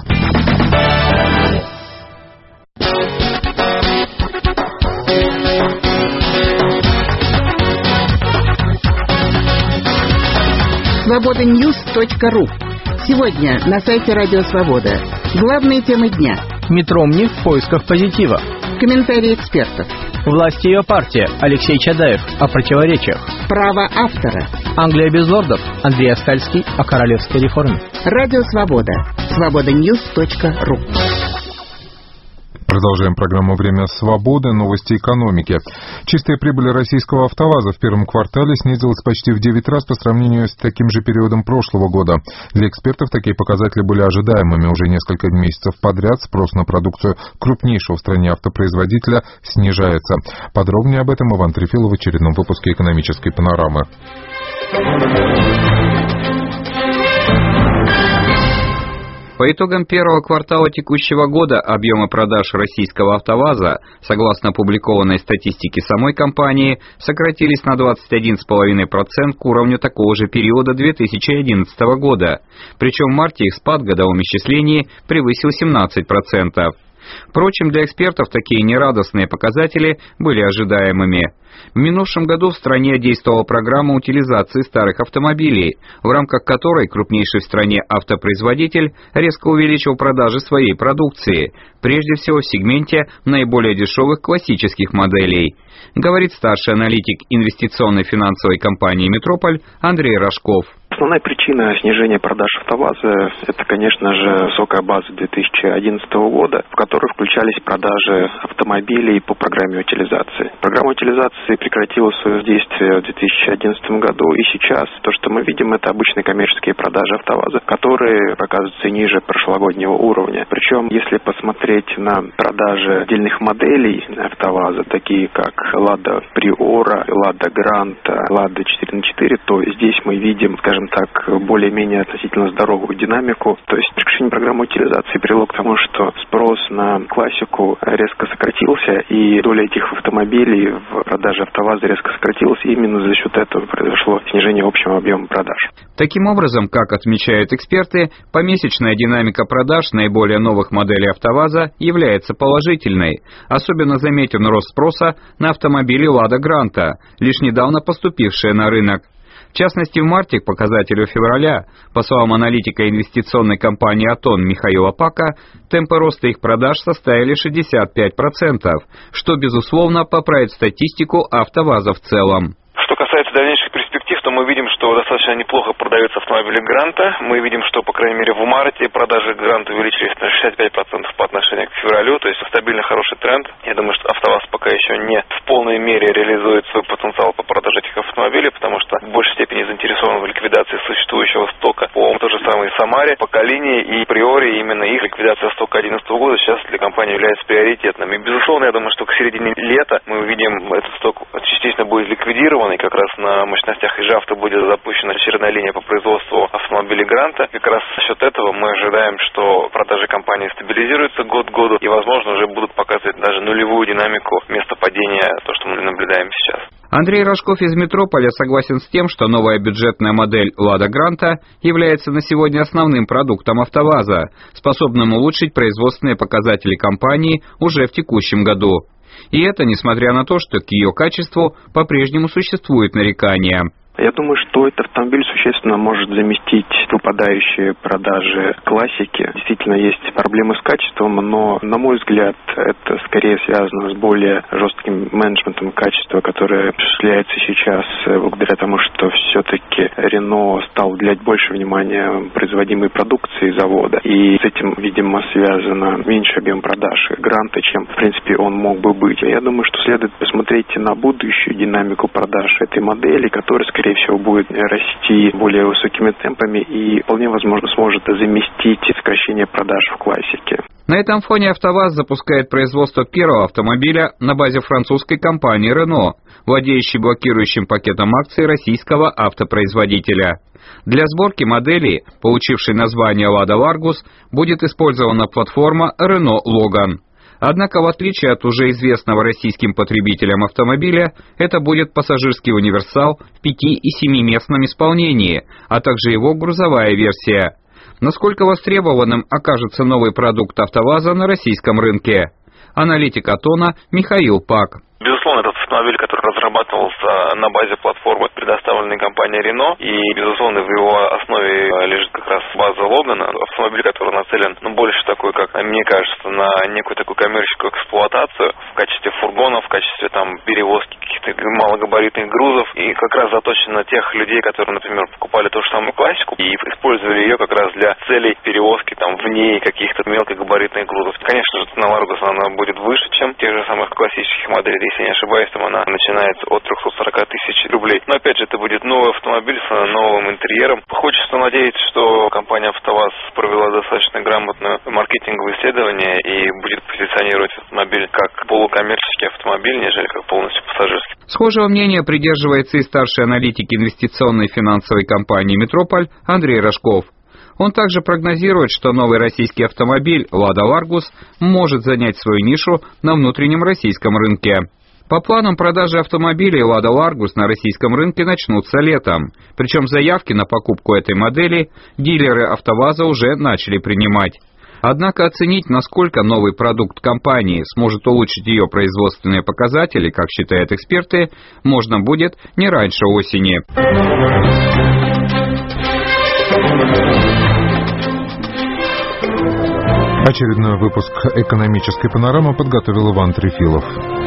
Свобода-Ньюс.ру. Сегодня на сайте Радио Свобода. Главные темы дня. Митромни в поисках позитива. Комментарии экспертов. Власть и ее партия. Алексей Чадаев о противоречиях. Право автора. Англия без лордов. Андрей Остальский о королевской реформе. Радио Свобода. Свободаnews.ру. Продолжаем программу «Время свободы». Новости экономики. Чистая прибыль российского АвтоВАЗа в первом квартале снизилась почти в 9 раз по сравнению с таким же периодом прошлого года. Для экспертов такие показатели были ожидаемыми. Уже несколько месяцев подряд спрос на продукцию крупнейшего в стране автопроизводителя снижается. Подробнее об этом Иван Трефилов в очередном выпуске «Экономической панорамы». По итогам первого квартала текущего года объемы продаж российского АвтоВАЗа, согласно опубликованной статистике самой компании, сократились на 21,5% к уровню такого же периода 2011 года. Причем в марте их спад в годовом исчислении превысил 17%. Впрочем, для экспертов такие нерадостные показатели были ожидаемыми. В минувшем году в стране действовала программа утилизации старых автомобилей, в рамках которой крупнейший в стране автопроизводитель резко увеличил продажи своей продукции, прежде всего в сегменте наиболее дешевых классических моделей, говорит старший аналитик инвестиционной финансовой компании «Метрополь» Андрей Рожков. Основная причина снижения продаж АвтоВАЗа – это, конечно же, высокая база 2011 года, в которую включались продажи автомобилей по программе утилизации. Программа утилизации прекратила свое действие в 2011 году, и сейчас то, что мы видим, это обычные коммерческие продажи АвтоВАЗа, которые оказываются ниже прошлогоднего уровня. Причем, если посмотреть на продажи отдельных моделей АвтоВАЗа, такие как Лада Приора, Лада Гранта, Лада 4х4, то здесь мы видим, скажем так, более-менее относительно здоровую динамику. То есть прекращение программы утилизации привело к тому, что спрос на классику резко сократился, и доля этих автомобилей в продаже АвтоВАЗа резко сократилась, и именно за счет этого произошло снижение общего объема продаж. Таким образом, как отмечают эксперты, помесячная динамика продаж наиболее новых моделей АвтоВАЗа является положительной. Особенно заметен рост спроса на автомобили Лада Гранта, лишь недавно поступившие на рынок. В частности, в марте к показателю февраля, по словам аналитика инвестиционной компании «Атон» Михаила Пака, темпы роста их продаж составили 65%, что, безусловно, поправит статистику АвтоВАЗа в целом. Что касается дальнейших перспектив, то мы видим, что достаточно неплохо продаются автомобили Гранта. Мы видим, что, по крайней мере, в марте продажи Гранта увеличились на 65% по отношению к февралю, то есть стабильно хороший тренд. Я думаю, что АвтоВАЗ пока еще не в полной мере реализует свой потенциал по продаже этих автомобилей, потому что в большей степени заинтересован в ликвидации существующего стока по той же самой Самаре, по Калине и Приоре. Именно их ликвидация стока 2011 года сейчас для компании является приоритетным. И, безусловно, я думаю, что к середине лета мы увидим, этот сток частично будет ликвидирован, и как раз на мощностях Ижавто будет запущена очередная линия по производству автомобилей Гранта. Как раз за счет этого мы ожидаем, что продажи компании стабилизируются год к году и, возможно, уже будут показывать даже нулевую динамику вместо падения, то, что мы наблюдаем сейчас. Андрей Рожков из «Метрополя» согласен с тем, что новая бюджетная модель «Лада Гранта» является на сегодня основным продуктом АвтоВАЗа, способным улучшить производственные показатели компании уже в текущем году. И это несмотря на то, что к ее качеству по-прежнему существуют нарекания. Я думаю, что этот автомобиль существенно может заместить выпадающие продажи классики. Действительно, есть проблемы с качеством, но, на мой взгляд, это скорее связано с более жестким менеджментом качества, которое осуществляется сейчас благодаря тому, что все-таки Рено стал уделять больше внимания производимой продукции завода. И с этим, видимо, связано меньше объем продаж Гранта, чем, в принципе, он мог бы быть. Я думаю, что следует посмотреть на будущую динамику продаж этой модели, которая, скорее всего, будет расти более высокими темпами и вполне возможно сможет заместить сокращение продаж в классике. На этом фоне АвтоВАЗ запускает производство первого автомобиля на базе французской компании Renault, владеющей блокирующим пакетом акций российского автопроизводителя. Для сборки модели, получившей название Lada Largus, будет использована платформа Renault Logan. Однако, в отличие от уже известного российским потребителям автомобиля, это будет пассажирский универсал в 5- и 7-местном исполнении, а также его грузовая версия. Насколько востребованным окажется новый продукт АвтоВАЗа на российском рынке? Аналитик Атона Михаил Пак. Безусловно, этот автомобиль, который разрабатывался на базе платформы, предоставит представленной компанией Renault, и, безусловно, в его основе лежит как раз база Логана, автомобиль, который нацелен, больше такой, как мне кажется, на некую такую коммерческую эксплуатацию в качестве фургонов, в качестве перевозки каких-то малогабаритных грузов, и как раз заточен на тех людей, которые, например, покупали ту же самую классику и использовали ее как раз для целей перевозки в ней каких-то мелкогабаритных грузов. Конечно же, цена Ларгуса, она будет выше, чем тех же самых классических моделей, если не ошибаюсь, она начинается от 340 тысяч рублей. Но опять же, это будет новый автомобиль с новым интерьером. Хочется надеяться, что компания АвтоВАЗ провела достаточно грамотное маркетинговое исследование и будет позиционировать автомобиль как полукоммерческий автомобиль, нежели как полностью пассажирский. Схожего мнения придерживается и старший аналитик инвестиционной финансовой компании «Метрополь» Андрей Рожков. Он также прогнозирует, что новый российский автомобиль «Лада Ларгус» может занять свою нишу на внутреннем российском рынке. По планам, продажи автомобилей «Лада Ларгус» на российском рынке начнутся летом. Причем заявки на покупку этой модели дилеры АвтоВАЗа уже начали принимать. Однако оценить, насколько новый продукт компании сможет улучшить ее производственные показатели, как считают эксперты, можно будет не раньше осени. Очередной выпуск «Экономической панорамы» подготовил Иван Трефилов.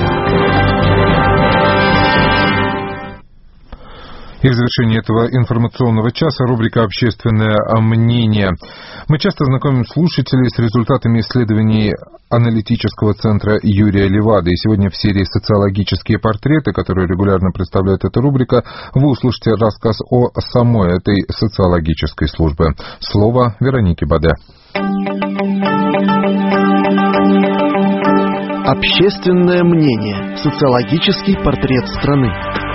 И в завершении этого информационного часа рубрика «Общественное мнение». Мы часто знакомим слушателей с результатами исследований аналитического центра Юрия Левады. И сегодня в серии «Социологические портреты», которые регулярно представляет эта рубрика, вы услышите рассказ о самой этой социологической службе. Слово Веронике Баде. Общественное мнение. Социологический портрет страны.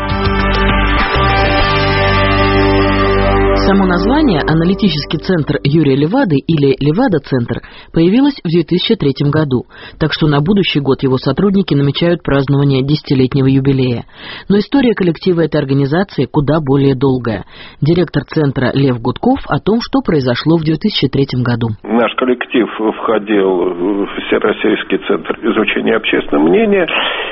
Само название «Аналитический центр Юрия Левады» или «Левада-центр» появилось в 2003 году, так что на будущий год его сотрудники намечают празднование 10-летнего юбилея. Но история коллектива этой организации куда более долгая. Директор центра Лев Гудков о том, что произошло в 2003 году. Наш коллектив входил в Всероссийский центр изучения общественного мнения,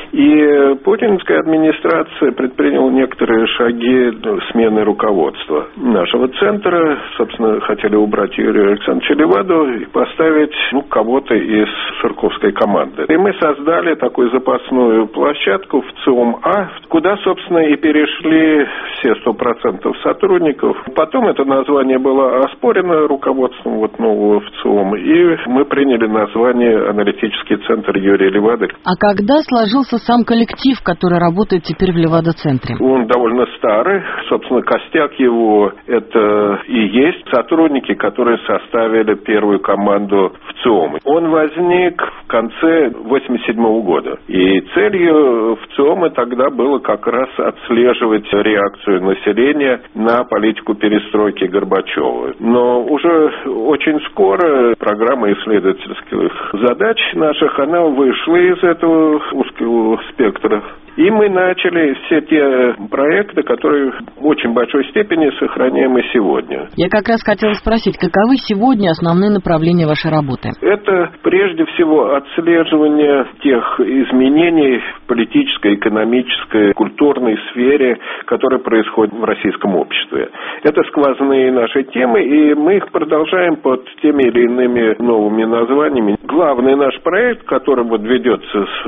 и путинская администрация предприняла некоторые шаги смены руководства нашего центра. Собственно, хотели убрать Юрия Александровича Леваду и поставить кого-то из церковской команды. И мы создали такую запасную площадку в ЦИОМ-А, куда, собственно, и перешли все 100% сотрудников. Потом это название было оспорено руководством нового ВЦИОМа, и мы приняли название «Аналитический центр Юрия Левады». А когда сложился сам коллектив, который работает теперь в Левада-центре? Он довольно старый. Собственно, костяк его – это и есть сотрудники, которые составили первую команду ВЦИОМа. Он возник в конце 1987 года. И целью ВЦИОМа тогда было как раз отслеживать реакцию населения на политику перестройки Горбачева. Но уже очень скоро программа исследовательских задач наших, она вышла из этого узкого спектра. И мы начали все те проекты, которые в очень большой степени сохраняем и сегодня. Я как раз хотела спросить, каковы сегодня основные направления вашей работы? Это прежде всего отслеживание тех изменений в политической, экономической, культурной сфере, которые происходят в российском обществе. Это сквозные наши темы, и мы их продолжаем под теми или иными новыми названиями. Главный наш проект, который ведется с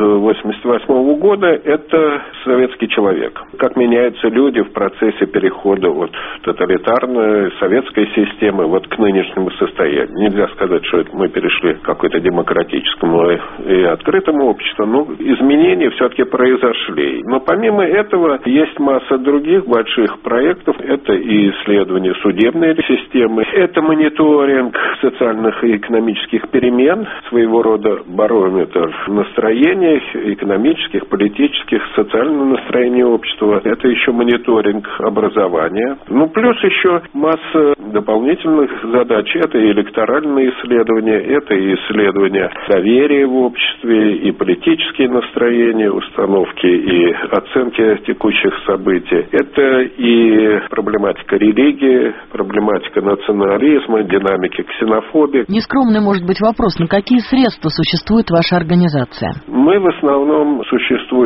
1988 года, это советский человек. Как меняются люди в процессе перехода от тоталитарной советской системы к нынешнему состоянию. Нельзя сказать, что мы перешли к какой-то демократическому и открытому обществу, но изменения все-таки произошли. Но помимо этого есть масса других больших проектов. Это и исследование судебной системы, это мониторинг социальных и экономических перемен, своего рода барометр настроений экономических, политических, социального настроения общества. Это еще мониторинг образования. Плюс еще масса дополнительных задач. Это и электоральные исследования, это и исследования доверия в обществе, и политические настроения, установки и оценки текущих событий. Это и проблематика религии, проблематика национализма, динамики ксенофобии. Нескромный может быть вопрос, на какие средства существует ваша организация? Мы в основном существуем на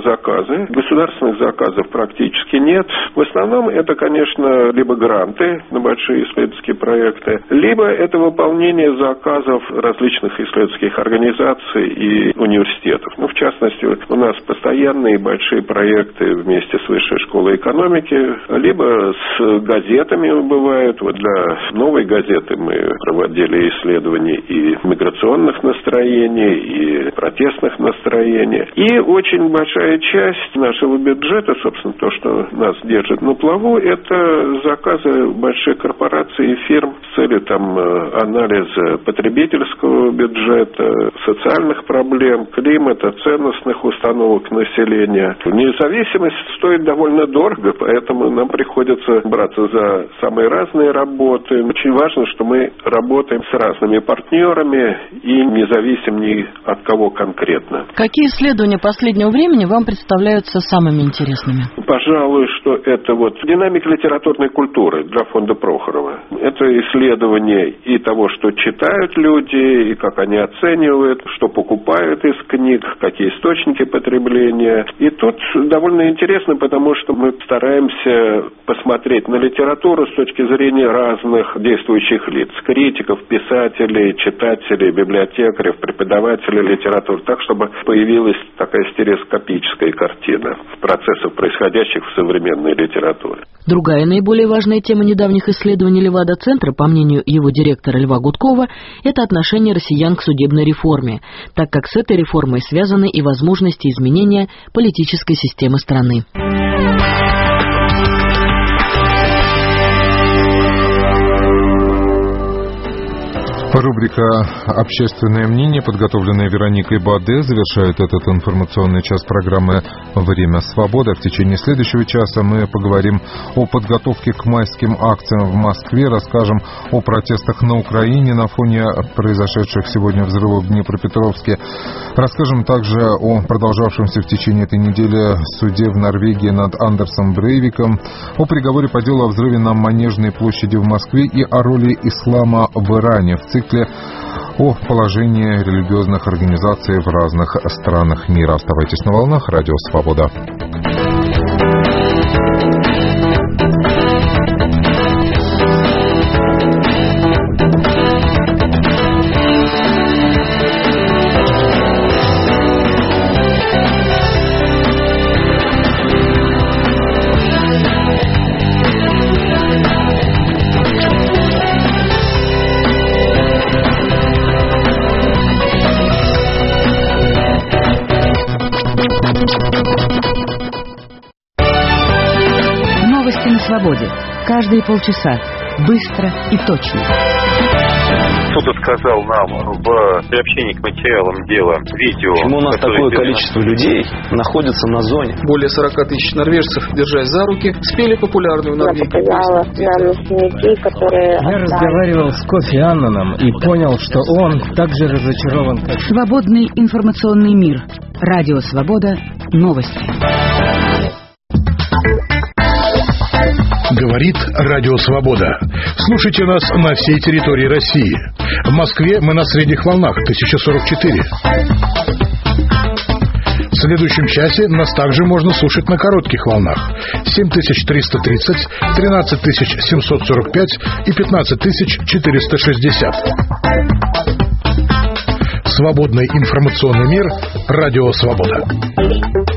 заказы. Государственных заказов практически нет. В основном это, конечно, либо гранты на большие исследовательские проекты, либо это выполнение заказов различных исследовательских организаций и университетов. В частности, у нас постоянные большие проекты вместе с Высшей школой экономики, либо с газетами бывает. Вот для «Новой газеты» мы проводили исследования и миграционных настроений, и протестных настроений. И очень большая часть нашего бюджета, собственно, то, что нас держит на плаву, это заказы больших корпораций и фирм с целью анализа потребительского бюджета, социальных проблем, климата, ценностных установок населения. Независимость стоит довольно дорого, поэтому нам приходится браться за самые разные работы. Очень важно, что мы работаем с разными партнерами и не зависим ни от кого конкретно. Какие исследования последнего времени вам представляются самыми интересными? Пожалуй, что это динамика литературной культуры для фонда Прохорова. Это исследование и того, что читают люди, и как они оценивают, что покупают из книг, какие источники потребления. И тут довольно интересно, потому что мы стараемся посмотреть на литературу с точки зрения разных действующих лиц. Критиков, писателей, читателей, библиотекарей, преподавателей литературы. Так, чтобы появилась такая стереоскопическая картина процессов, происходящих в современной литературе. Другая наиболее важная тема недавних исследований Левада-центра, по мнению его директора Льва Гудкова, это отношение россиян к судебной реформе, так как с этой реформой связаны и возможности изменения политической системы страны. Рубрика «Общественное мнение», подготовленная Вероникой Баде, завершает этот информационный час программы «Время свободы». В течение следующего часа мы поговорим о подготовке к майским акциям в Москве, расскажем о протестах на Украине на фоне произошедших сегодня взрывов в Днепропетровске, расскажем также о продолжавшемся в течение этой недели суде в Норвегии над Андерсом Брейвиком, о приговоре по делу о взрыве на Манежной площади в Москве и о роли ислама в Иране в цикле о положении религиозных организаций в разных странах мира. Оставайтесь на волнах. Радио «Свобода». Новости на свободе. Каждые полчаса. Быстро и точно. Суд сказал нам в приобщении к материалам дела видео... Почему у нас такое количество людей находится на зоне? Более 40 тысяч норвежцев, держась за руки, спели популярную норвегскую песню. Я разговаривал с Кофи Аннаном и понял, что он так же разочарован, как... Свободный информационный мир. Радио «Свобода». Новости. Говорит Радио Свобода. Слушайте нас на всей территории России. В Москве мы на средних волнах 1044. В следующем часе нас также можно слушать на коротких волнах 7330, 13745 и 15460. Свободный информационный мир. Радио Свобода.